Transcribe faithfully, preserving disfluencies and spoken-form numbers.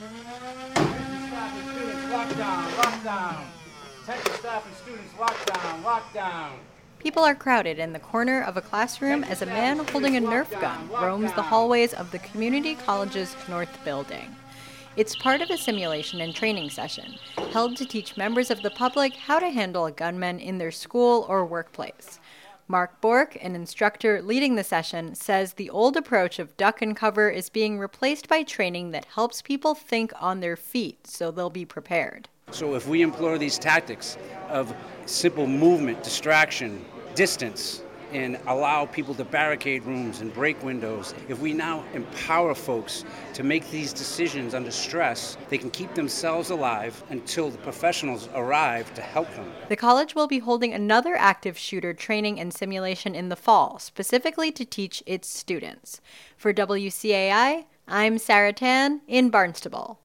Staff and students, lockdown, lockdown. Attention staff and students, lockdown, lockdown. People are crowded in the corner of a classroom as a man holding a Nerf gun roams the hallways of the community college's north building. It's part of a simulation and training session held to teach members of the public how to handle a gunman in their school or workplace. Mark Bork, an instructor leading the session, says the old approach of duck and cover is being replaced by training that helps people think on their feet so they'll be prepared. So if we employ these tactics of simple movement, distraction, distance, and allow people to barricade rooms and break windows, if we now empower folks to make these decisions under stress, they can keep themselves alive until the professionals arrive to help them. The college will be holding another active shooter training and simulation in the fall, specifically to teach its students. For W C A I, I'm Sarah Tan in Barnstable.